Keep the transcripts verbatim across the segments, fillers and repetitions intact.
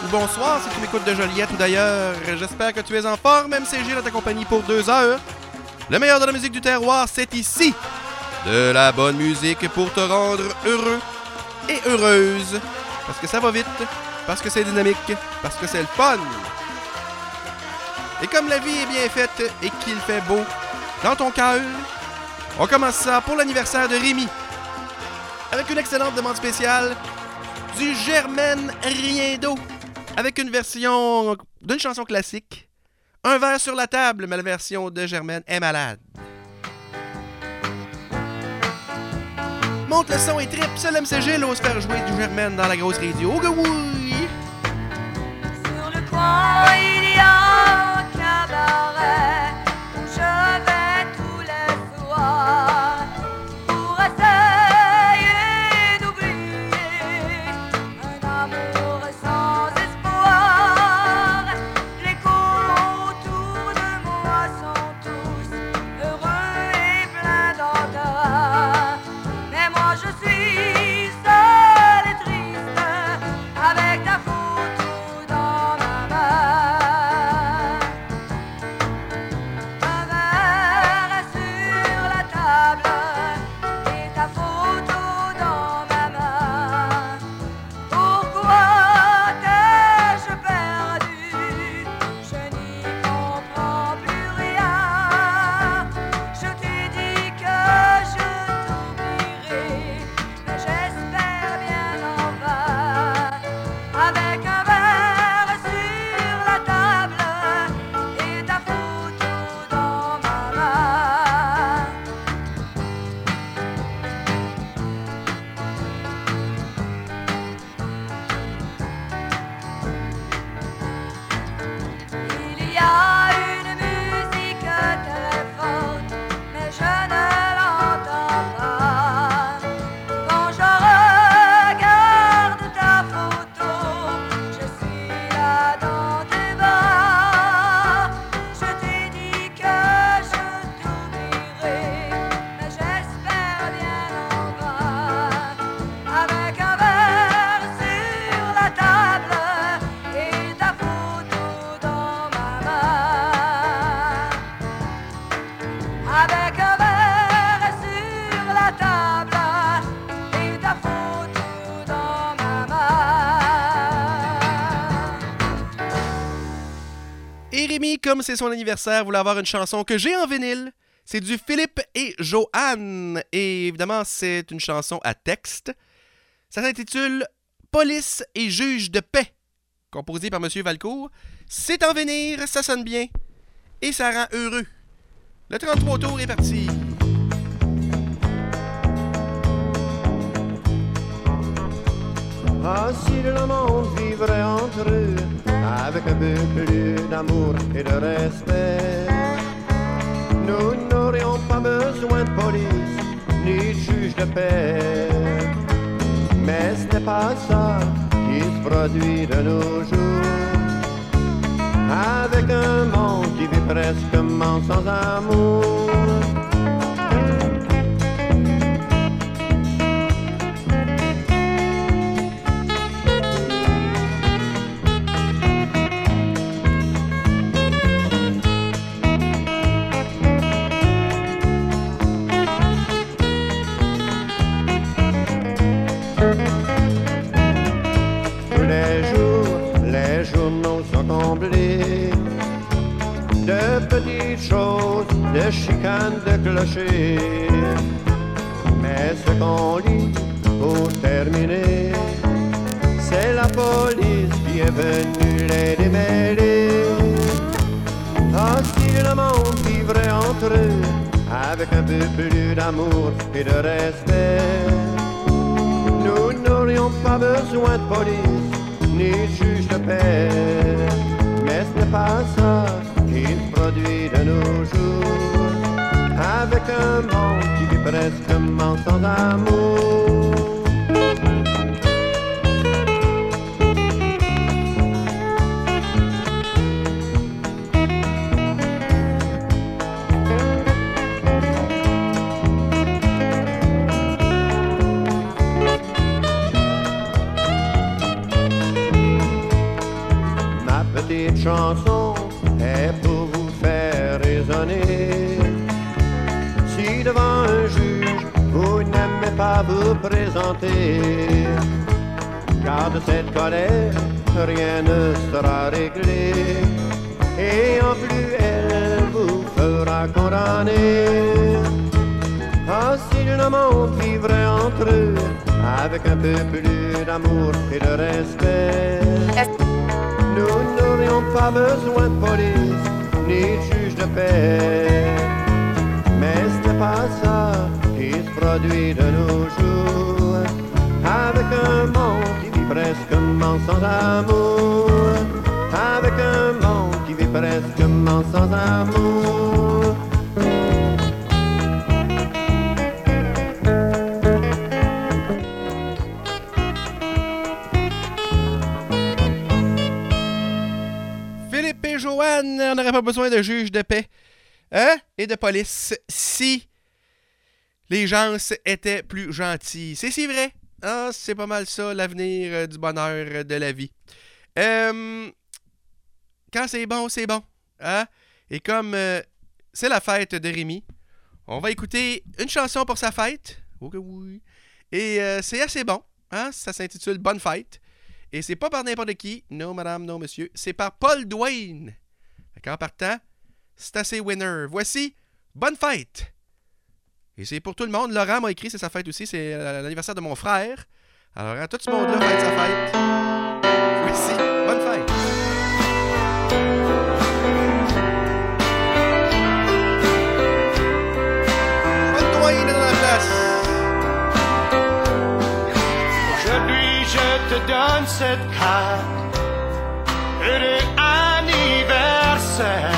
ou bonsoir si tu m'écoutes de Joliette ou d'ailleurs. J'espère que tu es en forme. M C G dans ta compagnie pour deux heures. Le meilleur de la musique du terroir, c'est ici. De la bonne musique pour te rendre heureux et heureuse. Parce que ça va vite, parce que c'est dynamique, parce que c'est le fun. Et comme la vie est bien faite et qu'il fait beau dans ton cœur, on commence ça pour l'anniversaire de Rémi. Avec une excellente demande spéciale du Germaine Rien d'eau. Avec une version d'une chanson classique. Un verre sur la table, mais la version de Germaine est malade. Monte le son et trip, seul M C G l'ose faire jouer du Germaine dans la grosse radio. Oh que oui! Sur le coin, il y a un cabaret où je vais tous les soirs pour essayer d'oublier un amour sans espoir. Les autour de moi sont tous heureux et pleins d'embarras. Mais moi je suis seule et triste avec ta photo dans ma main. Un verre sur la table et ta photo dans ma main. Pourquoi t'ai-je perdu? Je n'y comprends plus rien. Je t'ai dit que je t'oublierai, mais j'espère bien en vain. Avec un verre sur la table et ta photo dans ma main. Il y a une musique très forte, mais je ne l'entends pas. Quand je regarde ta photo, je suis là dans tes bras. Je t'ai dit que je t'oublierai, mais j'espère bien en vain. Avec un verre sur la table et ta photo dans ma main. Avec un verre sur la table et ta photo dans ma main. Et Rémi, comme c'est son anniversaire, voulait avoir une chanson que j'ai en vinyle. C'est du Philippe et Joanne. Et évidemment, c'est une chanson à texte. Ça s'intitule Police et juge de paix, composé par M. Valcourt. C'est en venir, ça sonne bien et ça rend heureux. Le trente-trois tours est parti. Ah, si le monde vivrait entre eux avec un peu plus d'amour et de respect, nous n'aurions pas besoin de police ni de juge de paix. Mais ce n'est pas ça qui se produit de nos jours, avec un monde qui vit presque sans amour. Tous les jours, les journaux sont comblés de petites choses, de chicanes, de clochers. Mais ce qu'on lit pour terminer, c'est la police qui est venue les démêler. Ah, si le monde vivrait entre eux avec un peu plus d'amour et de respect, nous n'aurions pas besoin de police ni de juge de paix. Mais ce n'est pas ça qui se produit de nos jours, avec un monde qui vit presque sans amour. chanson est pour vous faire raisonner. Si devant un juge, vous n'aimez pas vous présenter, car de cette colère, rien ne sera réglé. Et en plus, elle vous fera condamner. Ah, si le monde vivrait entre eux, avec un peu plus d'amour et de respect, nous n'aurions pas besoin de police, ni de juge de paix. Mais ce n'est pas ça qui se produit de nos jours, avec un monde qui vit presquement sans amour, avec un monde qui vit presquement sans amour. Philippe et Joanne, on n'aurait pas besoin de juge de paix, hein? Et de police si les gens étaient plus gentils. C'est si vrai. Ah, c'est pas mal ça, l'avenir euh, du bonheur euh, de la vie. Euh, quand c'est bon, c'est bon. Hein? Et comme euh, c'est la fête de Rémi, on va écouter une chanson pour sa fête. Ok, oui. Et euh, c'est assez bon. Hein? Ça s'intitule Bonne fête. Et c'est pas par n'importe qui. Non, madame, non, monsieur. C'est par Paul Dwayne. En partant, c'est assez winner. Voici Bonne fête. Et c'est pour tout le monde. Laurent m'a écrit, c'est sa fête aussi. C'est l'anniversaire de mon frère. Alors, à tout ce monde-là fête sa fête. Voici Bonne fête. Paul Dwayne est dans la place. Aujourd'hui, je te donne cette carte. Heureux anniversaire.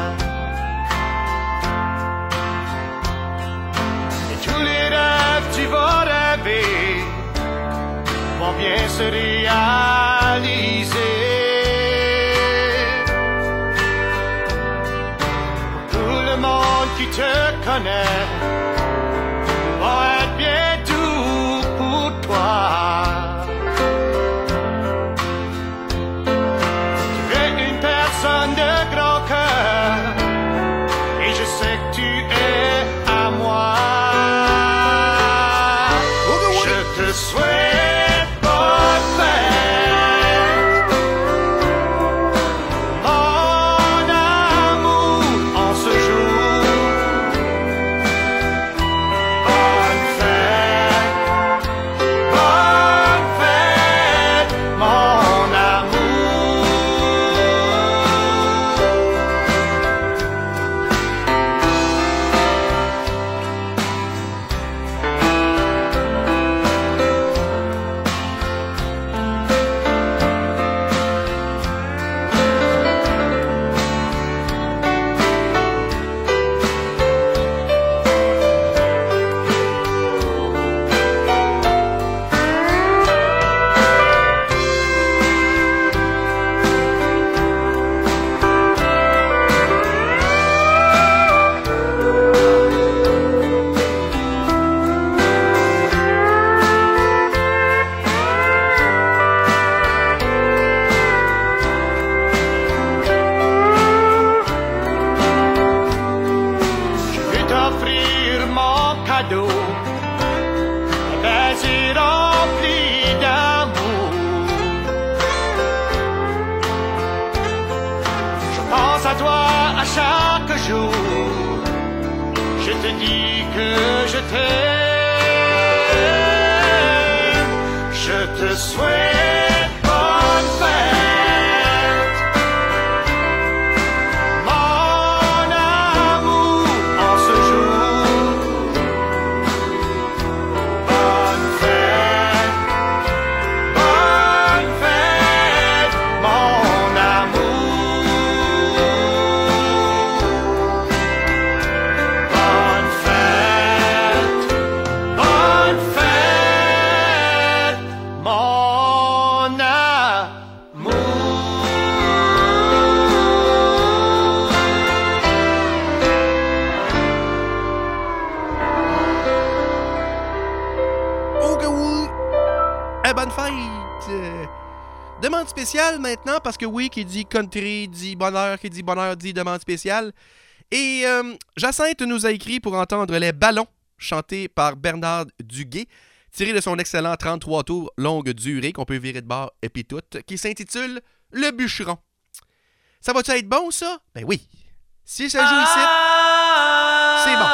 Tu vas rêver, vont bien se réaliser. Tout le monde qui te connaît va être bien doux pour toi. Tu es une personne de grand cœur et je sais que tu es à moi. Je souhaite bonne fête, mon amour, en ce jour. Bonne fête, bonne fête, mon amour. Je te dis que je t'aime. Je te souhaite bonne fête, mon amour, en ce jour. Bonne fête, bonne fête, mon amour. Bonne fête, bonne fête, mon amour. Oh que oui! Eh, bonne fête! Euh, demande spéciale maintenant, parce que oui, qui dit country, dit bonheur, qui dit bonheur, dit demande spéciale. Et euh, Jacinthe nous a écrit pour entendre Les Ballons, chanté par Bernard Duguay, tiré de son excellent trente-trois tours longue durée, qu'on peut virer de bord et puis tout, qui s'intitule Le Bûcheron. Ça va-tu être bon, ça? Ben oui. Si ça joue ici, c'est bon.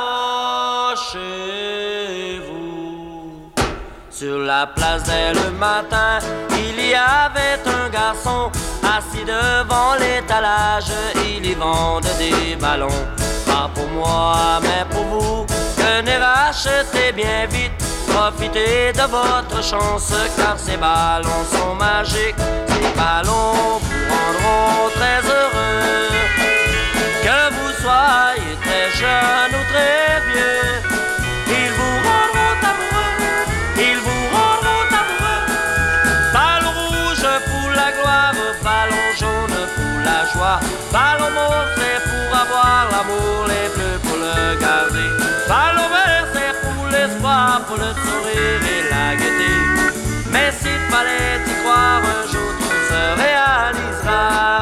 Approchez-vous. Sur la place dès le matin, il y avait un garçon assis devant l'étalage. Il y vendait des ballons. Pas pour moi, mais pour vous. Venez racheter bien vite. Profitez de votre chance, car ces ballons sont magiques. Ces ballons vous rendront très heureux. Que vous soyez très jeune ou très vieux, ils vous rendront amoureux, ils vous rendront amoureux. Ballon rouge pour la gloire, ballon jaune pour la joie, ballon mauve c'est pour avoir l'amour, les bleus pour le garder, ballon vert c'est pour l'espoir, pour le sourire et la gaieté. Mais s'il fallait y croire, un jour tout se réalisera.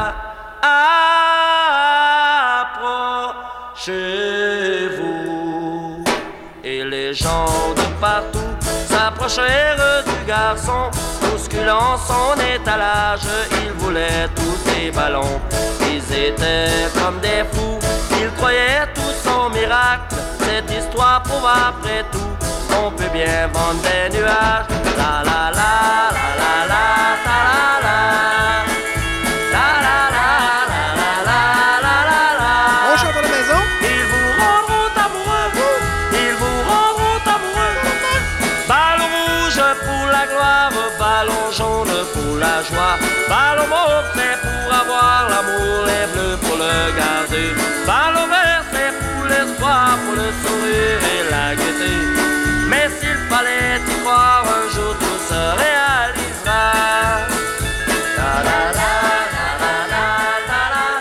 Approchez-vous. Et les gens de partout s'approchèrent du garçon, bousculant son étalage. Ils voulaient tous des ballons. Ils étaient comme des fous. Ils croyaient tous en miracle. Cette histoire prouve après tout qu'on peut bien vendre des nuages. La la la la la la la la la. Ballon mauve c'est pour avoir l'amour, les bleus pour le garder. Ballon vert c'est pour l'espoir, pour le sourire et la gaieté. Mais s'il fallait y croire, un jour tout se réalisera. La la la la la la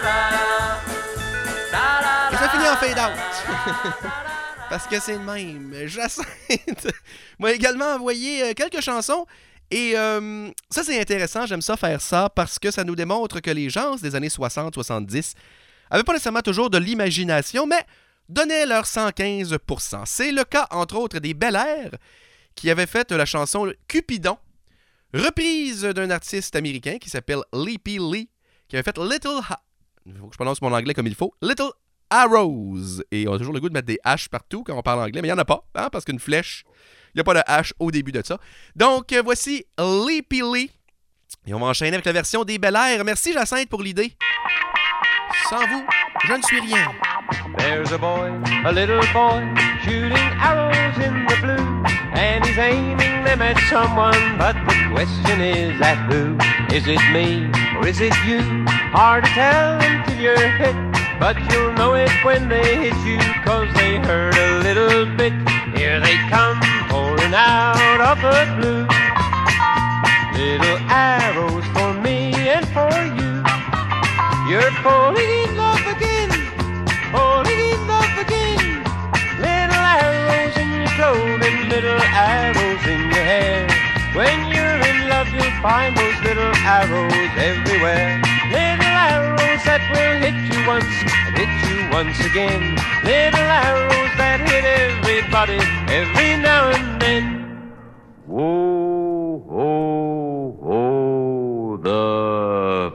la la. Et ça finit en fade out. Parce que c'est le même. Jacinthe m'a également envoyé quelques chansons. Et euh, ça, c'est intéressant. J'aime ça faire ça parce que ça nous démontre que les gens des années soixante soixante-dix n'avaient pas nécessairement toujours de l'imagination, mais donnaient leur cent quinze pour cent. C'est le cas, entre autres, des Bel Air qui avaient fait la chanson Cupidon, reprise d'un artiste américain qui s'appelle Leapy Lee, qui avait fait Little... Ha- il faut que je prononce mon anglais comme il faut. Little Arrows. Et on a toujours le goût de mettre des H partout quand on parle anglais, mais il n'y en a pas, hein, parce qu'une flèche... Il n'y a pas de H au début de ça. Donc, euh, voici Leapy Lee. Et on va enchaîner avec la version des Bel Air. Merci, Jacinthe, pour l'idée. Sans vous, je ne suis rien. There's a boy, a little boy, shooting arrows in the blue, and he's aiming them at someone, but the question is at who? Is it me, or is it you? Hard to tell until you're hit, but you'll know it when they hit you, 'cause they hurt a little bit. Here they come, pouring out of the blue. Little arrows for me and for you. You're falling in love again, falling in love again. Little arrows in your clothing, little arrows in your hair. When you're in love, you'll find those little arrows everywhere. Little arrows that will hit you once and hit you once again. Little arrows that hit everybody every now and then. Whoa, whoa, whoa, the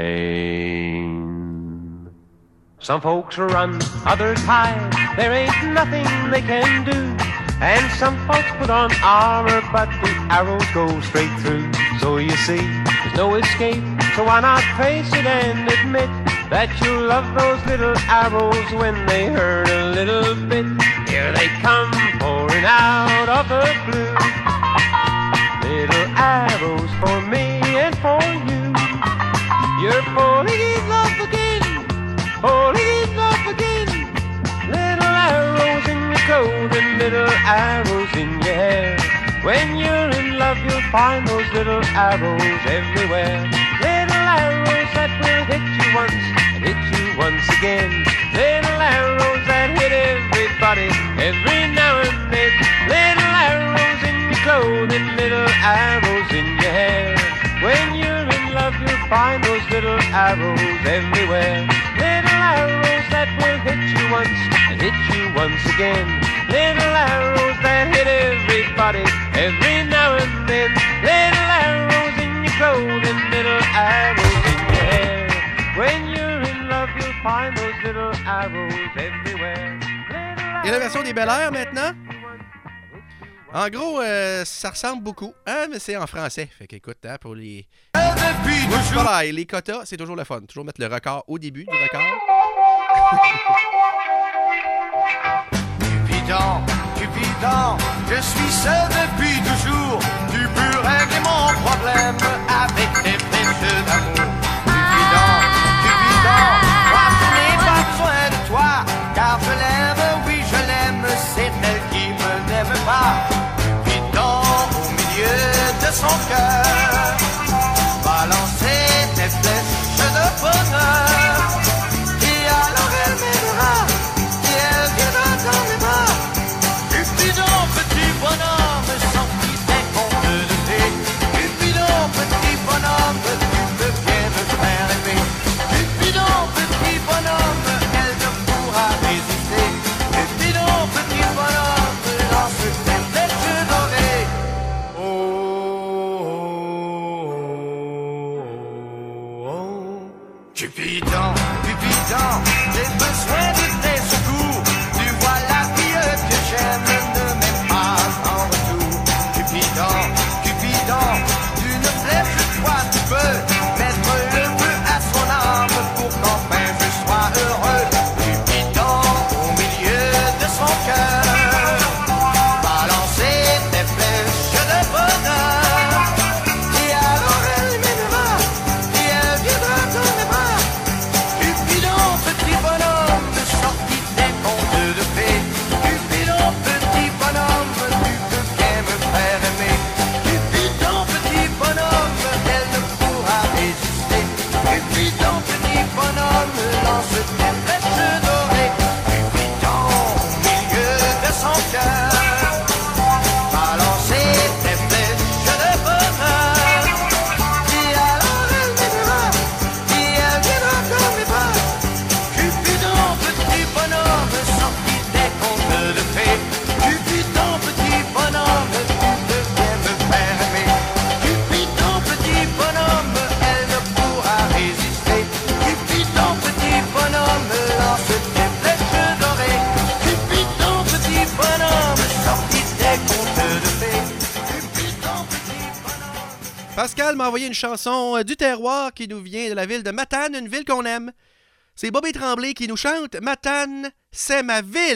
pain. Some folks run, others hide. There ain't nothing they can do. And some folks put on armor, but the arrows go straight through. So you see, there's no escape. So why not face it and admit that you love those little arrows when they hurt a little bit. Here they come, pouring out of the blue. Little arrows for me and for you. You're falling in love again, falling in love again. Little arrows in your clothing, little arrows in your hair. When you're in love, you'll find those little arrows everywhere. Little arrows that will hit you once and hit you once again. Little arrows that hit everybody every now and then. Little arrows in your clothing, little arrows in your hair. When you're arrows everywhere. Little arrows that will hit you once and hit you once again. Little arrows that hit everybody every now and then. Little arrows in your clothing, little arrows in your hair. When you're in love, you'll find those little arrows everywhere. Et la version des Bel Air maintenant? En gros, euh, ça ressemble beaucoup, hein, mais c'est en français. Fait qu'écoute, hein, pour les... Voilà, les quotas, c'est toujours le fun. Toujours mettre le record au début du record. Cupidon, Cupidon, je suis seul depuis toujours. Tu peux régler mon problème avec tes flèches d'amour. Cupidon, Cupidon, moi je n'ai pas besoin de toi, car je l'aime, oui je l'aime, c'est elle qui me n'aime pas. Cupidon, au milieu de son cœur, balancer tes flèches de bonheur. Et alors elle m'aimera, et elle viendra dans mes bras. Cupidon, petit bonhomme, sorti des contes de fées. Cupidon, petit bonhomme, tu peux bien me faire aimer. Cupidon, petit bonhomme, elle ne pourra résister. Cupidon, petit bonhomme, lance tes flèches dorées. Oh, oh, oh, oh. Cupidon, Cupidon, j'ai besoin de tes secours. Tu vois la fille que j'aime ne m'aime pas en retour. Cupidon, Cupidon, d'une flèche toi tu peux mettre le feu à son âme pour qu'enfin je sois heureux. Cupidon, au milieu de son cœur, balancer tes flèches de bonheur. Et alors elle m'aimera, et elle viendra dans mes bras. Cupidon, petit bonhomme, sorti des contes de fées. Cupidon, petit bonhomme, tu peux bien me faire aimer. Cupidon, petit bonhomme, elle ne pourra résister. Cupidon, petit bonhomme, lance tes flèches dorées. Cupidon, au milieu de son cœur, balancer tes flèches de bonheur. Et alors elle m'aimera, et elle viendra dans mes bras. Cupidon, petit bonhomme, sorti des contes de fées. Cupidon, petit bonhomme, tu peux bien me faire aimer. Cupidon, petit bonhomme, elle ne pourra résister. Cupidon, petit bonhomme, lance tes flèches dorées. Cupidon, petit bonhomme, sorti des contes de fées. Cupidon, petit bonhomme. Pascal m'a envoyé une chanson euh, du terroir qui nous vient de la ville de Matane, une ville qu'on aime. C'est Bobby Tremblay qui nous chante « Matane, c'est ma ville ».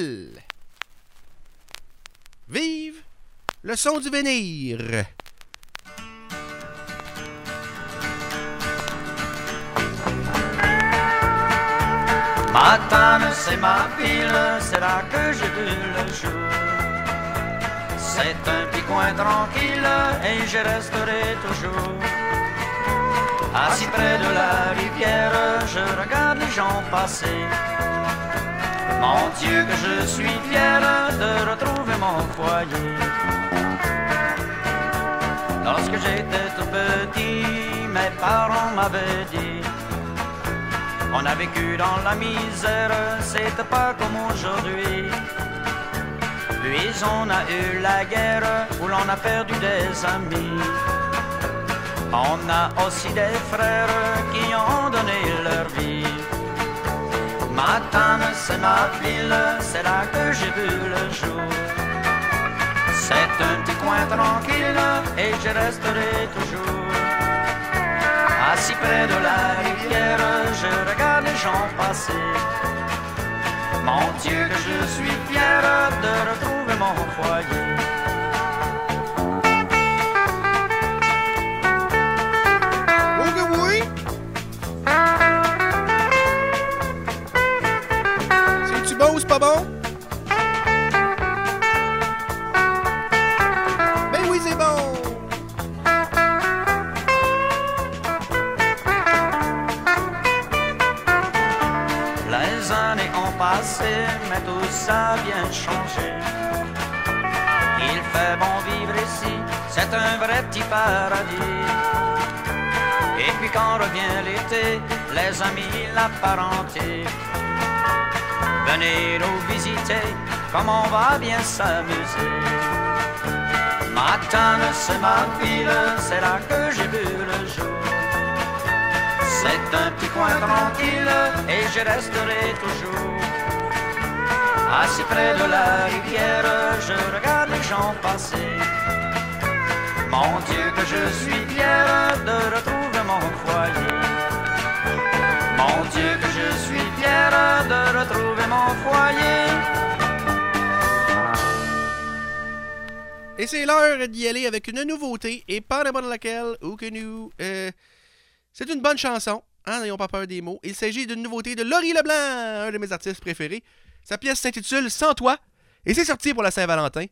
Vive le son du Vénir. Matane, c'est ma ville, c'est là que j'ai vu le jour. C'est un petit coin tranquille et j'y resterai toujours. Assis près de la rivière, je regarde les gens passer. Mon Dieu que je suis fier de retrouver mon foyer. Lorsque j'étais tout petit, mes parents m'avaient dit: on a vécu dans la misère, c'était pas comme aujourd'hui. Puis on a eu la guerre où l'on a perdu des amis. On a aussi des frères qui ont donné leur vie. Matane, c'est ma ville, c'est là que j'ai vu le jour. C'est un petit coin tranquille et je resterai toujours. Assis près de la rivière, je regarde les gens passer. Mon Dieu que je suis fier de retrouver mon foyer. Oh que oui! C'est-tu bon ou c'est pas bon? Ben oui, c'est bon! Les années ont passé, mais tout ça vient changer. Il fait bon vivre ici, c'est un vrai petit paradis. Et puis quand revient l'été, les amis, la parenté, venez nous visiter, comme on va bien s'amuser. Matane, c'est ma ville, c'est là que j'ai vu le jour. C'est un petit coin tranquille et j'y resterai toujours. Assis près de la rivière, je regarde les gens passer. Mon Dieu que je suis fier de retrouver mon foyer. Mon Dieu que je suis fier de retrouver mon foyer. Et c'est l'heure d'y aller avec une nouveauté, et pas n'importe laquelle, ou que nous... Euh, c'est une bonne chanson, hein, n'ayons pas peur des mots. Il s'agit d'une nouveauté de Laurie Leblanc, un de mes artistes préférés. Sa pièce s'intitule « Sans toi », et c'est sorti pour la Saint-Valentin.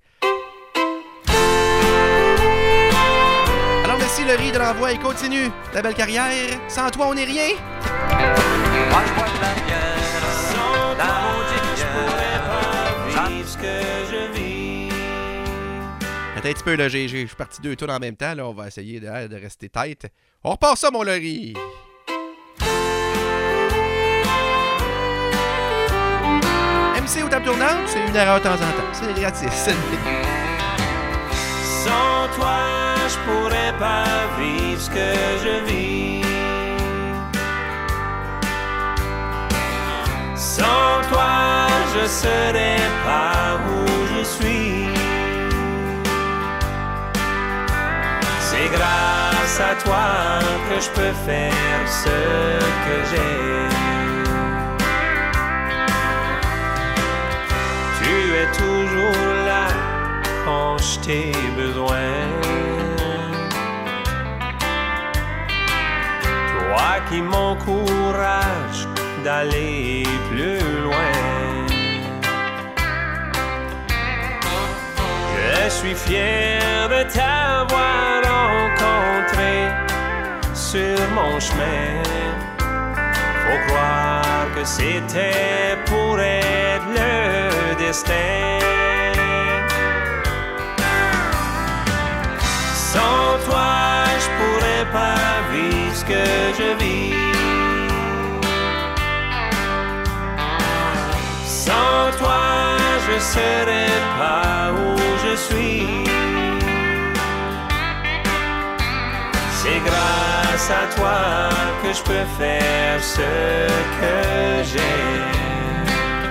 Alors merci Laurie de l'envoi et continue ta belle carrière. Sans toi, on n'est rien. Moi je bois de la bière, sans toi je pourrais pas vivre ce que je vis. Attends un petit peu, là, j'ai, j'ai, je suis parti deux tours en même temps, là, on va essayer de, de rester tête. On repart ça, mon Laurie! M C ou table tournante, c'est une erreur de temps en temps, c'est gratis. Sans toi, je pourrais pas vivre ce que je vis. Sans toi, je serais pas où je suis. C'est grâce à toi que je peux faire ce que j'aime. Tu es toujours là quand je t'ai besoin. Toi qui m'encourages d'aller plus loin. Je suis fier de t'avoir rencontré sur mon chemin. Faut croire que c'était pour être le destin. Sans toi, je pourrais pas vivre ce que je vis. Sans toi, je serais pas où je suis. C'est grâce à toi que je peux faire ce que j'aime.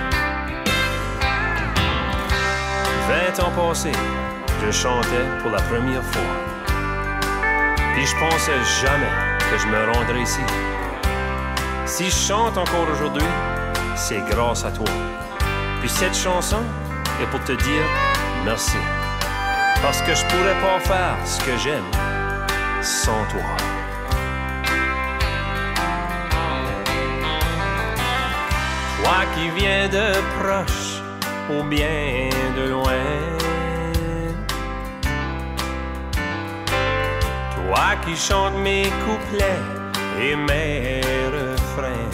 Vingt ans passés, je chantais pour la première fois. Puis je pensais jamais que je me rendrais ici. Si je chante encore aujourd'hui, c'est grâce à toi. Puis cette chanson est pour te dire merci. Parce que je pourrais pas faire ce que j'aime sans toi. Toi qui viens de proche ou bien de loin. Toi qui chante mes couplets et mes refrains.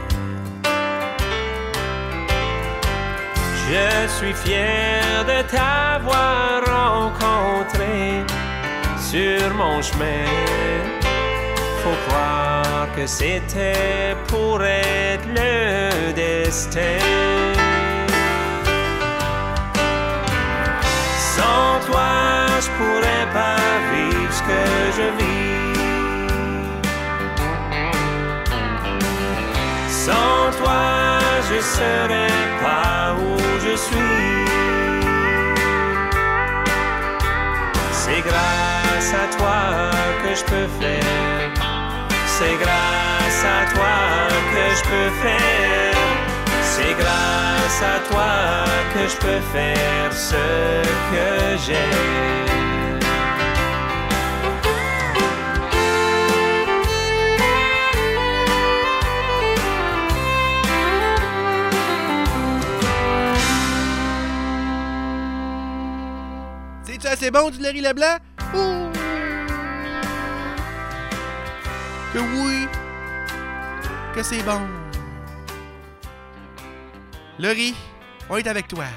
Je suis fier de t'avoir rencontré sur mon chemin. Faut croire que c'était pour être le destin. Sans toi, je pourrais pas vivre ce que je vis. Sans toi, je serais pas où je suis. C'est grâce à toi que je peux faire. C'est grâce à toi que je peux faire. C'est grâce à toi que je peux faire ce que j'aime. C'est-tu assez bon du Laurie Leblanc? Ouh! Que oui! Que c'est bon! Laurie, on est avec toi.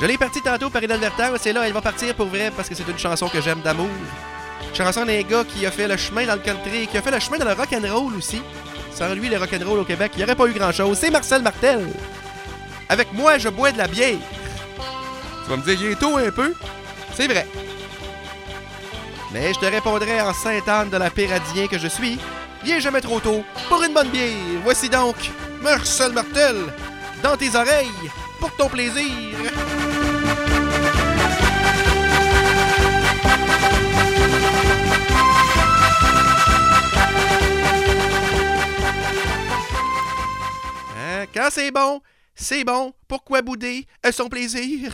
Je l'ai parti tantôt par inadvertance et là, elle va partir pour vrai parce que c'est une chanson que j'aime d'amour. Une chanson d'un gars qui a fait le chemin dans le country et qui a fait le chemin dans le rock'n'roll aussi. Sans lui, le rock'n'roll au Québec, il n'y aurait pas eu grand-chose. C'est Marcel Martel. Avec moi, je bois de la bière. Tu vas me dire, il est tôt un peu. C'est vrai. Mais je te répondrai en Sainte-Anne de la Péradien que je suis. Viens jamais trop tôt pour une bonne bière. Voici donc Marcel Martel dans tes oreilles pour ton plaisir. Hein? Quand c'est bon, c'est bon. Pourquoi bouder son plaisir?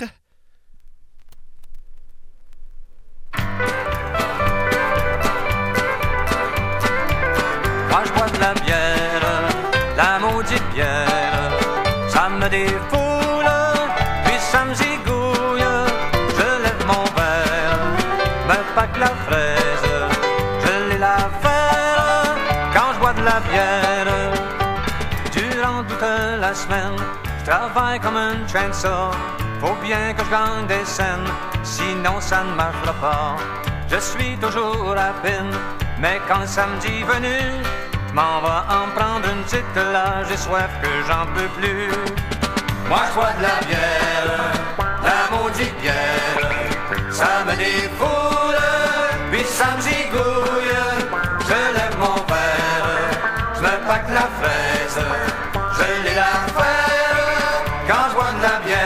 Moi je bois de la bière, la maudite bière, ça me défoule, puis ça me zigouille. Je lève mon verre, me pack la fraise, je l'ai la faire quand je bois de la bière. Durant toute la semaine, je travaille comme un train de ça. Faut bien que je gagne des scènes, sinon ça ne marchera pas. Je suis toujours à peine, mais quand le samedi venu, je m'en vais en prendre une petite là, j'ai soif que j'en peux plus. Moi je bois de la bière, la maudite bière, ça me défoule, puis ça me zigouille. Je lève mon verre, je me pack la fraise, je l'ai la faire quand je bois de la bière.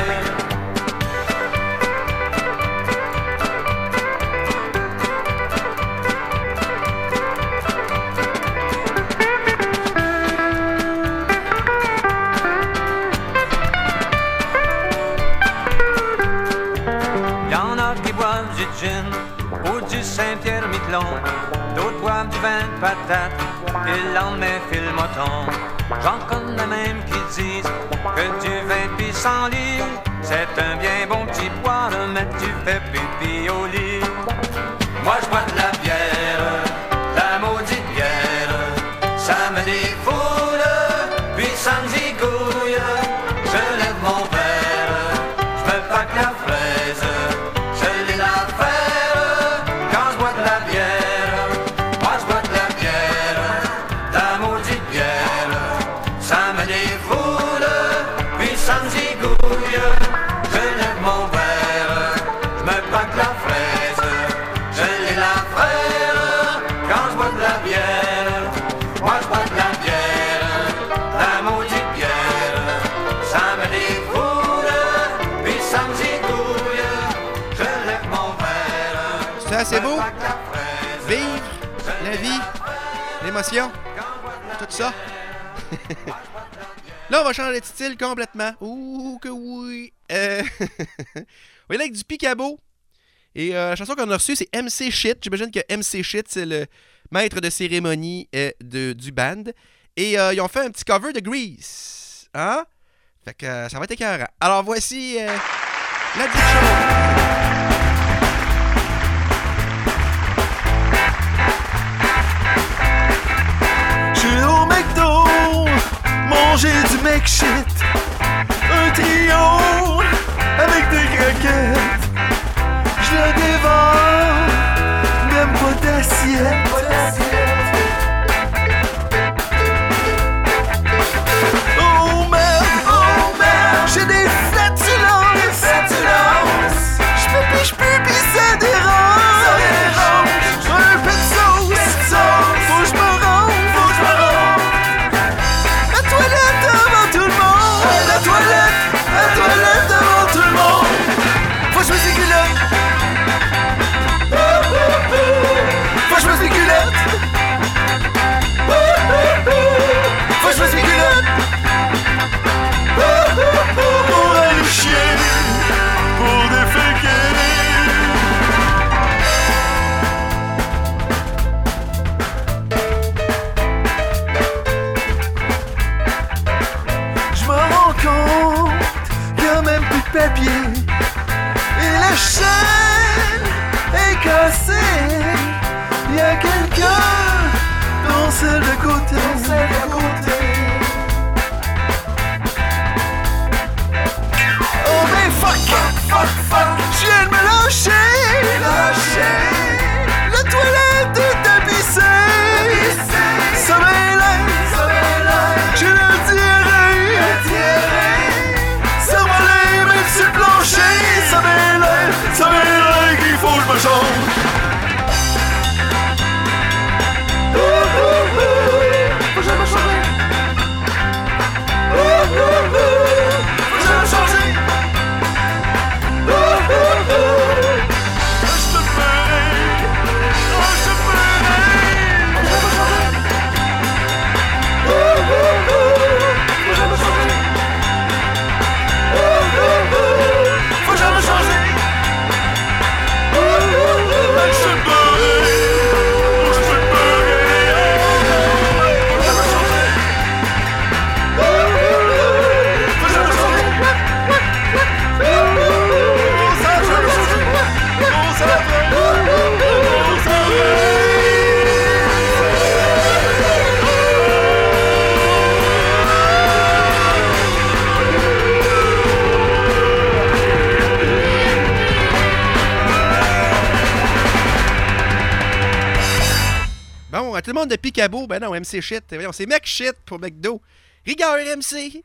Ou du Saint-Pierre-Miquelon, d'autres boivent du vin de patate et le lendemain file le moton. J'en connais même qui disent que du vin pis sans lit, c'est un bien bon petit poire, mais tu fais pipi au lit. Moi je bois de la bière, la maudite bière, ça me défoule, puis ça me zigouille. Je lève mon verre, je me pack la fraise, je l'ai la faire quand je bois de la bière. Moi je bois de la bière, la maudite bière, ça me défoule, puis ça me zigouille. Je lève mon verre, je me pack la fraise, je l'ai la faire quand je bois de la bière. Moi je bois de la bière, la maudite bière, ça me défoule, puis ça me zigouille. Je lève mon verre. C'est assez beau. Vivre la vie, l'émotion, tout ça. Là, on va changer de style complètement. Ouh, que oui. Euh... on va aller avec du Picabo. Et euh, la chanson qu'on a reçue, c'est M C Shit. J'imagine que M C Shit, c'est le maître de cérémonie euh, de, du band. Et euh, ils ont fait un petit cover de Grease. Hein? Fait que euh, ça va être écœurant. Alors, voici euh, la dite chose. J'suis au McDo, manger du McShit, un trio avec des croquettes. J'le dévore, même pas d'assiette. Oh merde, oh merde, j'ai des flatulences, flatulences. J'peux pis j'peux pis ça dérange, ça dérange. Un peu de sauce, sauce, faut j'me rende, faut j'me rende. La toilette devant tout le monde, la toilette, la toilette devant tout le monde. Faut j'me ses culottes, faut j'me ses culottes. Ouais, tout le monde de Picabo, ben non, M C shit. Voyons, c'est Mec shit pour McDo. Rigueur M C.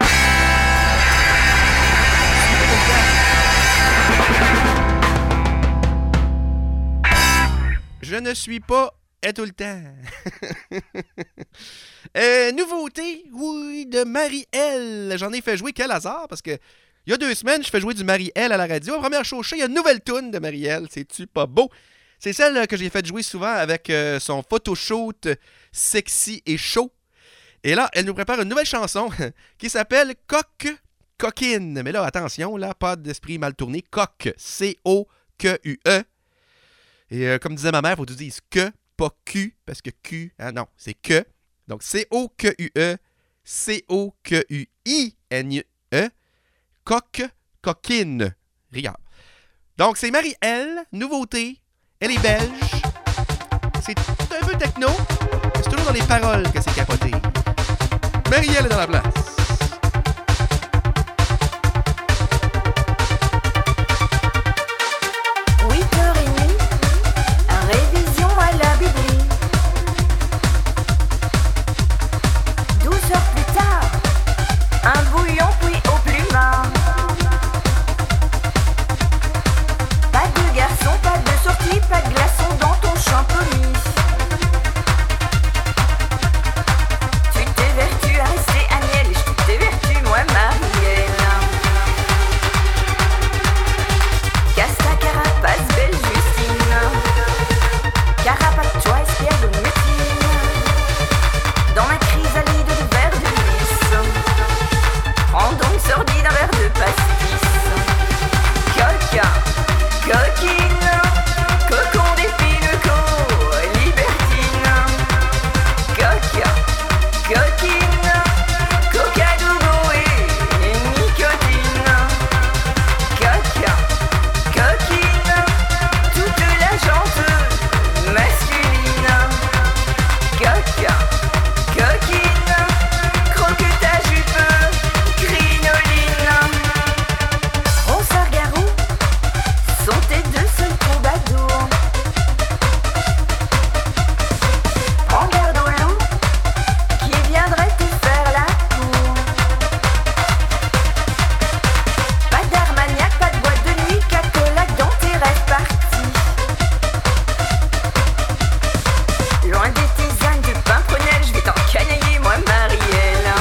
Je ne suis pas et tout le temps. euh, nouveauté, oui, de Marie-L. J'en ai fait jouer, quel hasard, parce que il y a deux semaines, je fais jouer du Marie-L à la radio. Première show, il y a une nouvelle toune de Marie-L. C'est-tu pas beau? C'est celle que j'ai fait jouer souvent avec euh, son photoshoot sexy et chaud. Et là, elle nous prépare une nouvelle chanson qui s'appelle Coq Coquine. Mais là, attention, là, pas d'esprit mal tourné. Coq, C O Q U E. Et euh, comme disait ma mère, il faut que tu dises que, pas Q, parce que Q, hein, non, c'est que. Donc, C O Q U E, C O Q U I N E, Coq, Coquine. Regarde. Donc, c'est Marie-L, nouveauté. Elle est belge. C'est un peu techno, mais c'est toujours dans les paroles que c'est capoté. Marie-L est dans la place. huit heures trente, révision à la Bibli. douze heures plus tard, un bouillon puis au plumard. Pas de garçon, pas de sortie, pas de glaçon dans ton champomis. Tu t'évertues à rester Agnelle et je t'évertue moi Marielle. Casse ta carapace, belle Justine. Carapace, toi, espiègle ou mutine. Dans ma chrysalide de verre de lys. Prends donc sordi d'un verre de pastis. Coca, coquine, cocon d'épine, co, libertine. Coca, coquine, coca dougo et nicotine. Coca, coquine, toute la jante masculine. Coca, coquine, croque ta jupe, crinoline. Ronsard-Garou sont tes deux seuls troubadours. Prends garde au loup qui viendrait te faire la cour. Pas d'Armagnac, pas de boîte de nuit, cacolac dans tes rêves partis. Loin des tisanes du pimprenel, je vais t'encanailler moi Marielle.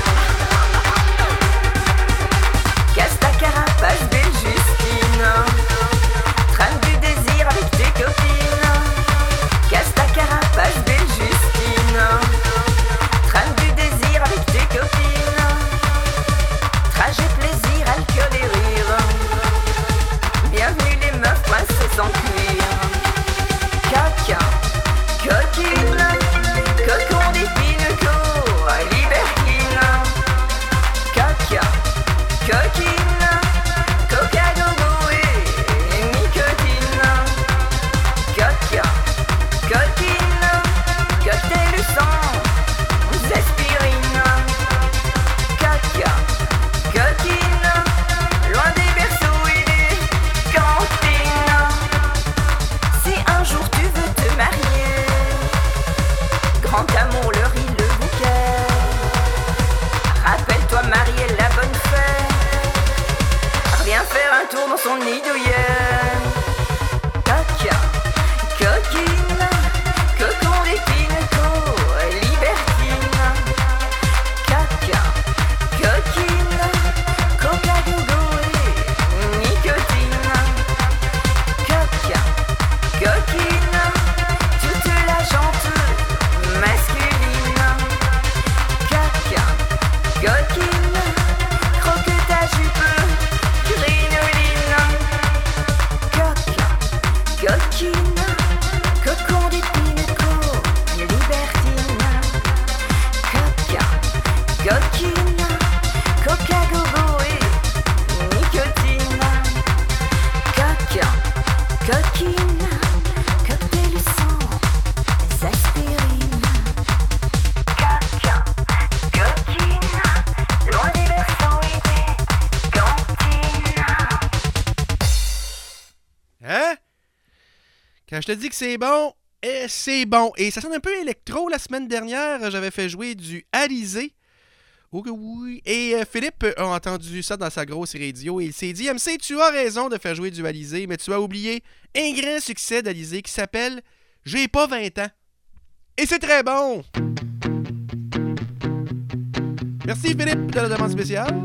Casse ta carapace, belle Justine. Trame du désir avec tes copines. Casse ta carapace, belle Justine. Trame du désir avec tes copines. Trajet, plaisir, alcool et rire. Bienvenue les meufs princesses en cuir. Caca, coquine, cocon d'épine, co, libertine. Caca, coquine, coca dogo et nicotine. Caca, coquine, cocktail sans aspirine. Caca, coquine, loin des berceaux et des cantines. Si un jour tu veux te marier, grand amour, le riz, le bouquet. Rappelle-toi Marielle, la bonne fée. Reviens faire un tour dans son nid douillet. Caca, coquine, cocon d'épine, co, libertine. Caca, coquine, coca dogo et nicotine. Caca, coquine, toute la jante masculine. Caca, coquine, croque ta jupe, crinoline. Caca, coquine, cocon d'épine, co, libertine. Caca, coquine, coca gogo et nicotine. Caca, coquine, cocktail sans aspirine. Caca, coquine, loin des berceaux et des cantines. Hein? Quand je te dis que c'est bon, Et c'est bon. Et ça sonne un peu électro. La semaine dernière, j'avais fait jouer du Alizé. Oh que oui. Et euh, Philippe a entendu ça dans sa grosse radio et il s'est dit « M C, tu as raison de faire jouer du Alizé, mais tu as oublié un grand succès d'Alizé qui s'appelle « J'ai pas vingt ans ». Et c'est très bon! Merci Philippe de la demande spéciale.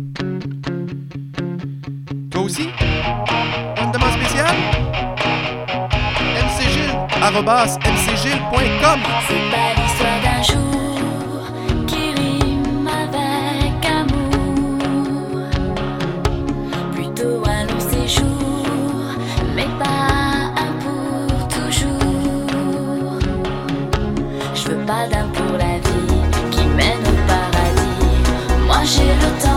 Toi aussi? Une demande spéciale? mcgilles arobase mcgilles point com. C'est pas l'histoire d'un jour qui rime avec amour, plutôt un long séjour, mais pas un pour toujours. Je veux pas d'un pour la vie qui mène au paradis. Moi j'ai le temps.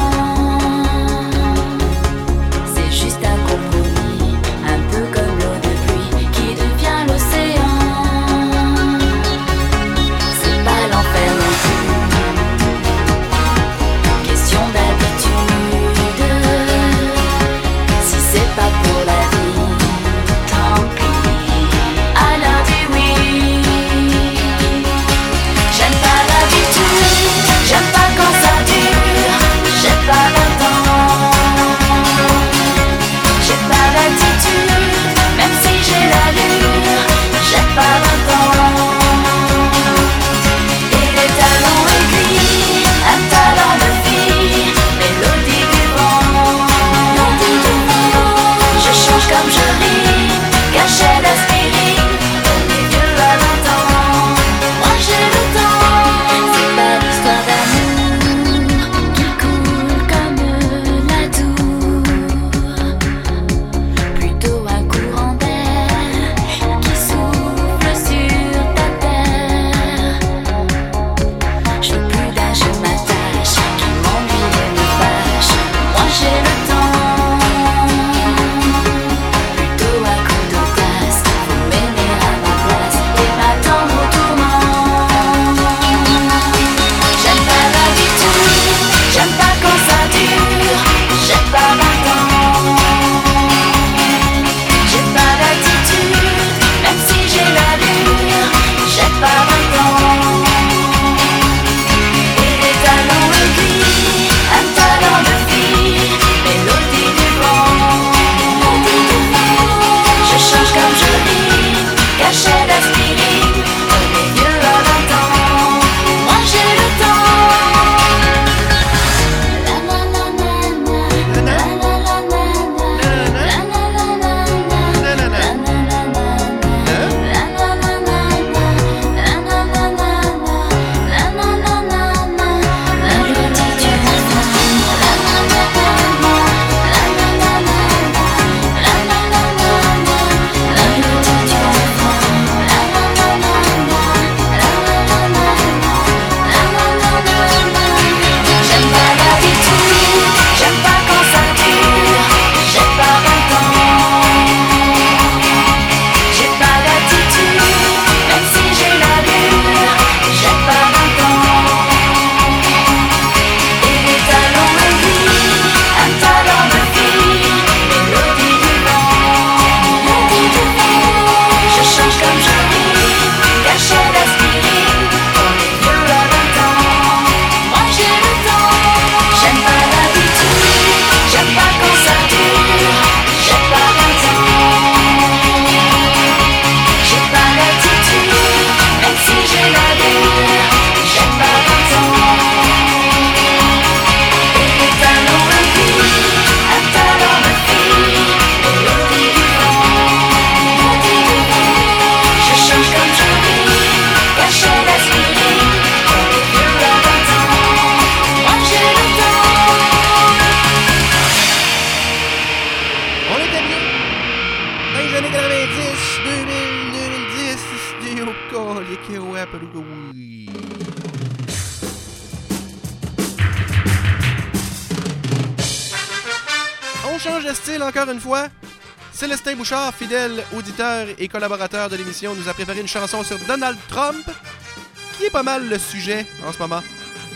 On change de style encore une fois. Célestin Bouchard, fidèle auditeur et collaborateur de l'émission, nous a préparé une chanson sur Donald Trump, qui est pas mal le sujet en ce moment.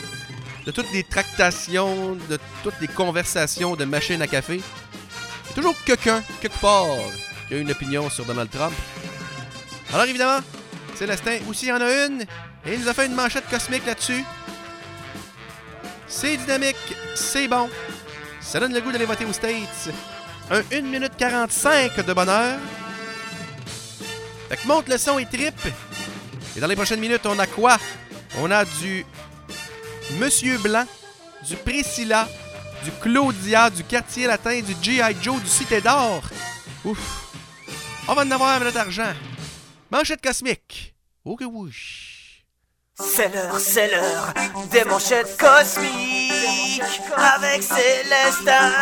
De toutes les tractations, de toutes les conversations de machines à café. Il y a toujours quelqu'un, quelque part, qui a une opinion sur Donald Trump. Alors évidemment, Célestin aussi y en a une. Et il nous a fait une manchette cosmique là-dessus. C'est dynamique, c'est bon. Ça donne le goût d'aller voter aux States. Un une minute quarante-cinq de bonheur. Fait que monte le son et trippe. Et dans les prochaines minutes, on a quoi? On a du Monsieur Blanc, du Priscilla, du Claudia, du Quartier Latin, du G I. Joe, du Cité d'Or. Ouf. On va en avoir avec notre argent. Manchette cosmique. Oh que oui. C'est l'heure, c'est l'heure des manchettes cosmiques avec Célestin.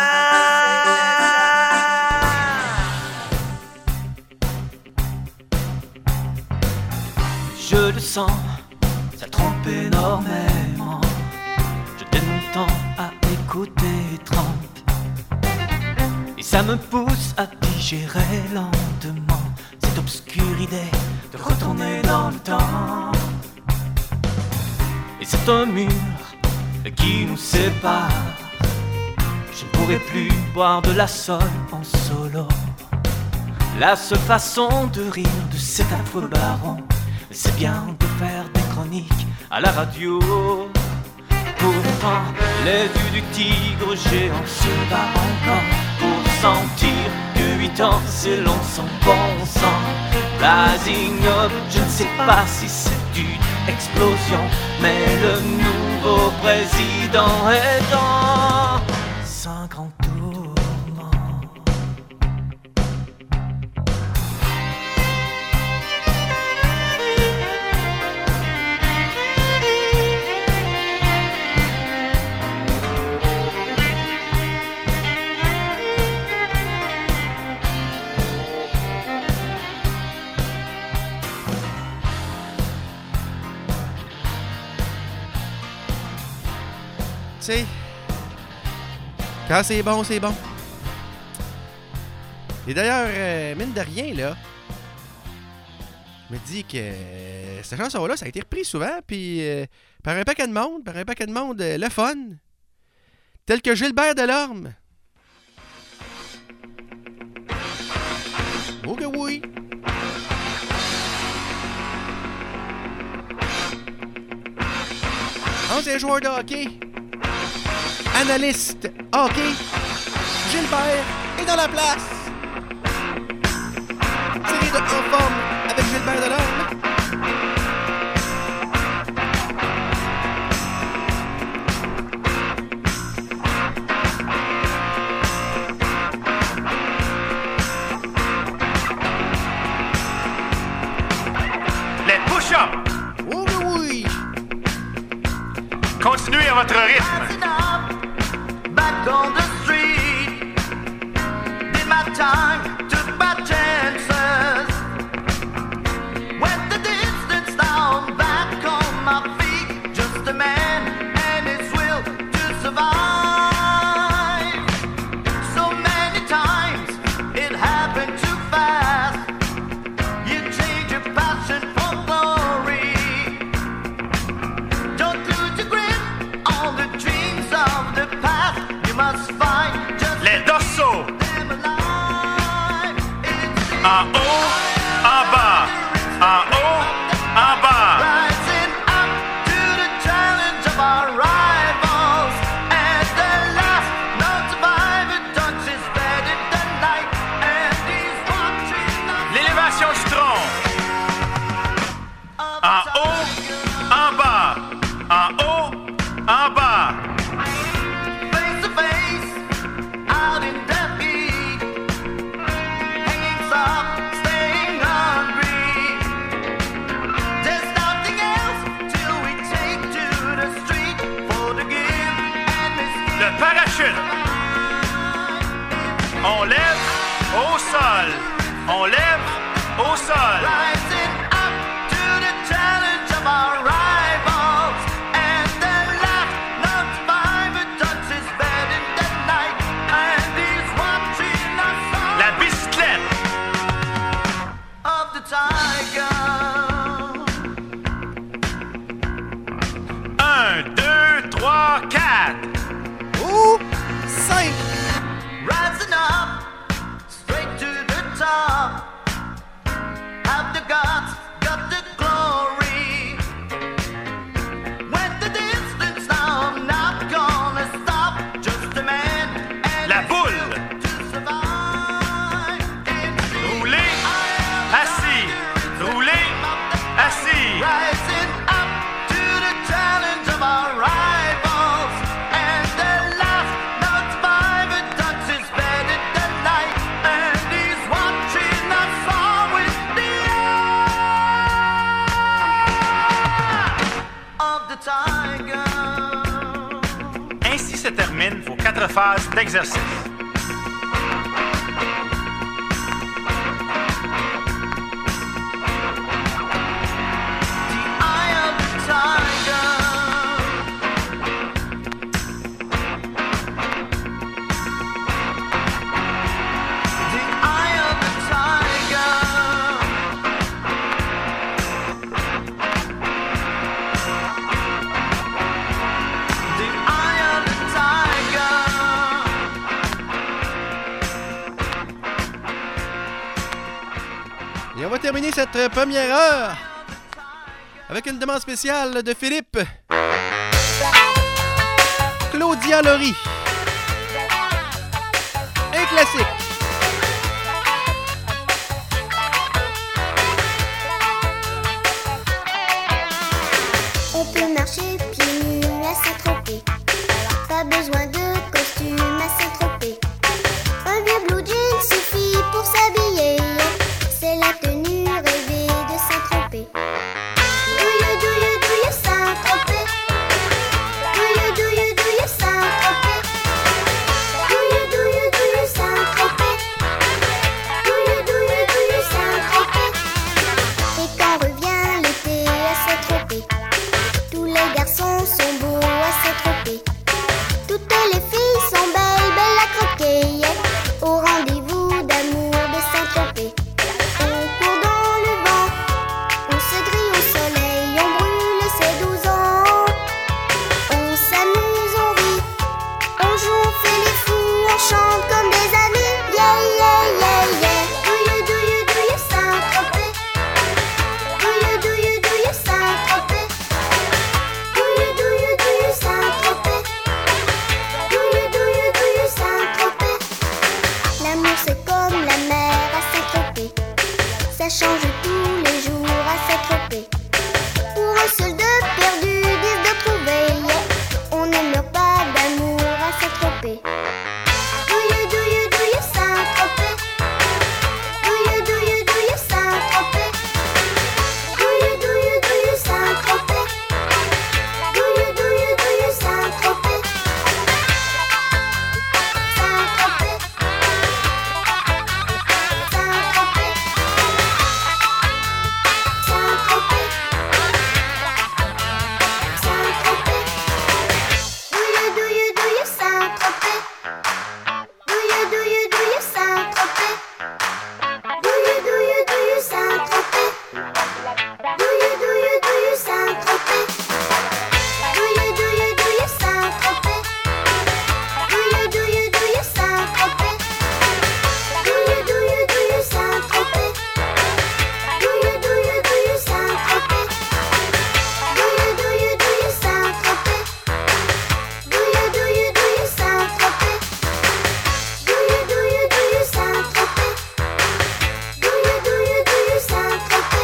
Je le sens, ça trompe énormément. Je donne mon temps à écouter trente. Et ça me pousse à digérer lentement cette obscure idée de retourner dans le temps. Et c'est un mur qui nous sépare. Je ne pourrai plus boire de la sol en solo. La seule façon de rire de cet affreux baron, c'est bien de faire des chroniques à la radio. Pourtant, les yeux du tigre géant se battent encore pour sentir que huit ans c'est long sans bon sang. Rising up, je ne sais pas si c'est une explosion, mais le nouveau président est dans un grand tourment. Tu sais, quand c'est bon, c'est bon. Et d'ailleurs, euh, mine de rien, là, je me dis que euh, cette chanson-là, ça a été repris souvent, puis euh, par un paquet de monde, par un paquet de monde, euh, le fun. Tel que Gilbert Delorme. Oh que oui! Ancien joueur de hockey. Analyste hockey, Gilbert est dans la place. Série de En Forme avec Gilbert Delorme. Les push-ups. Oh oui. Continuez à votre rythme. Back on the street, did my time, took my chances. Went the distance down, back on my feet. Just a man and his will to survive. So many times it happened too fast. You change your passion for glory. Don't lose your grip on the dreams of the past. Les dorsaux. En haut, en bas. En haut, en bas. Rising up to the challenge of our rivals. At the last, no survivor touches bed in the night. And he's watching us. L'élévation du tronc. En haut, en bas. En haut, en bas. On lève au sol. On lève au sol. Rising up to the challenge of our rivals. And the last non survivor touches bed in the night. And he's watching us all. La bicyclette. Of the tiger. Un, deux, trois, quatre. Ou cinq. Rising up, straight to the top. Have the guts Ainsi se terminent vos quatre phases d'exercice. Et on va terminer cette première heure avec une demande spéciale de Philippe. Claudia Laurie. Un classique. On peut marcher pieds nus à Saint-Tropez. Pas besoin de costume à Saint-Tropez. Un vieux blue jean suffit pour s'habiller. C'est la tenue rêvée de Saint-Tropez. Douille, douille, douille, Saint-Tropez. Douille, douille, douille, Saint-Tropez. Douille, douille, douille, Saint-Tropez. Douille, douille, douille, Saint-Tropez. Et quand revient l'été à Saint-Tropez, tous les garçons sont beaux à Saint-Tropez. Toutes les filles sont belles, belles à croquer. Au rendez-vous d'amour de Saint-Tropez. On court dans le vent, on se grille au soleil, on brûle ses douze ans. On s'amuse, on rit, on joue, on fait les fous, on chante comme des amis. Yeah, yeah, yeah, yeah. Douille, douille, douille, Saint-Tropez. Douille, douille, douille, Saint-Tropez. Douille, douille, douille, Saint-Tropez. Douille, douille, douille, Saint-Tropez. L'amour c'est comme la mer à Saint-Tropez. Ça change tous les jours à Saint-Tropez. Pour un seul de perdu, dix de trouvé. On ne meurt pas d'amour à Saint-Tropez. Douille, douille, douille, Saint-Tropez. Douille, douille, douille, Saint-Tropez. Douille, douille, douille, Saint-Tropez. Douille, douille, douille, Saint-Tropez. Saint-Tropez. Saint-Tropez. Saint-Tropez. Saint-Tropez. Douille, douille, douille, Saint-Tropez. Douille, douille, douille, Saint-Tropez. Douille, douille, douille, Saint-Tropez. Douille, douille, douille, Saint-Tropez. Douille, douille, douille, Saint-Tropez. Douille, douille, douille, Saint-Tropez. Douille, douille, douille, Saint-Tropez. Douille, douille, douille, Saint-Tropez. Douille, douille, douille, Saint-Tropez. Douille, douille, douille, Saint-Tropez. Douille, douille, douille, Saint-Tropez. Douille, douille, douille, Saint-Tropez.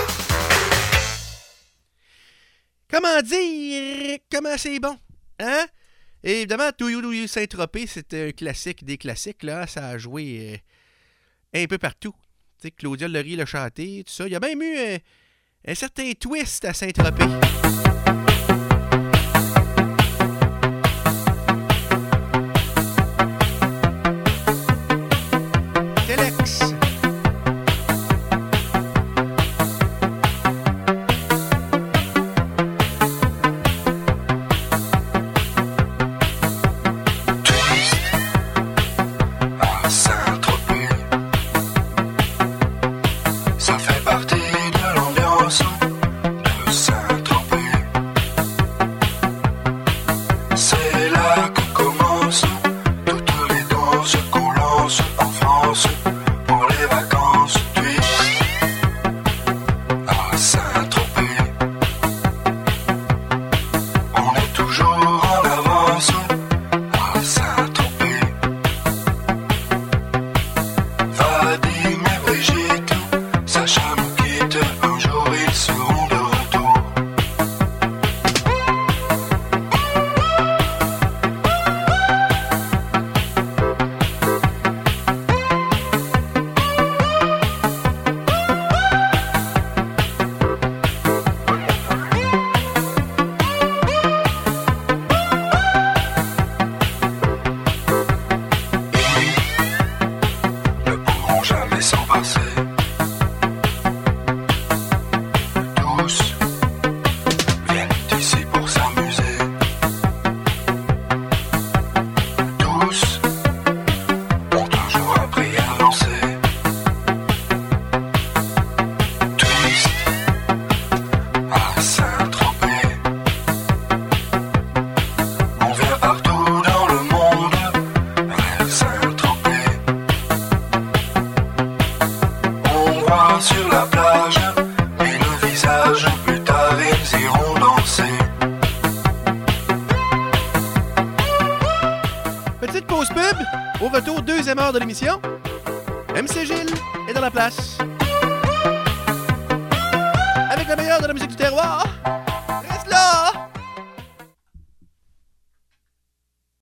Comment dire? Comment c'est bon? Hein? Et évidemment, Touillou Touillou Saint-Tropez, c'était un classique des classiques, là. Ça a joué euh, un peu partout. Tu sais, Claudia Laurie l'a chanté, tout ça. Il y a même eu euh, un certain twist à Saint-Tropez. Telex. À Saint-Tropez, ça fait partie de l'ambiance de Saint-Tropez. Petite pause pub. Au retour, deuxième heure de l'émission. M C Gilles est dans la place. Avec le meilleur de la musique du terroir.